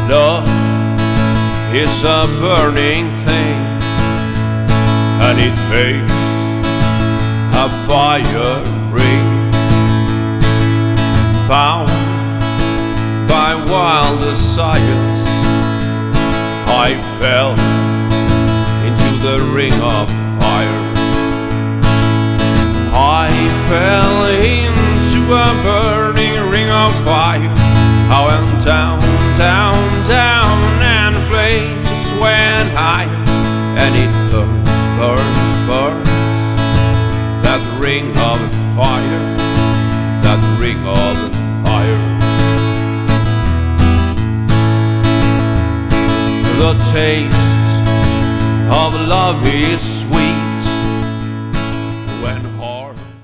Love is a burning thing, and it makes a fire ring. Bound by wild desires, I fell into the ring of fire. I fell into a burning ring of fire. I went down, down, down, and flames went higher, and it burns, burns, burns. That ring of fire, that ring of fire. The taste of love is sweet,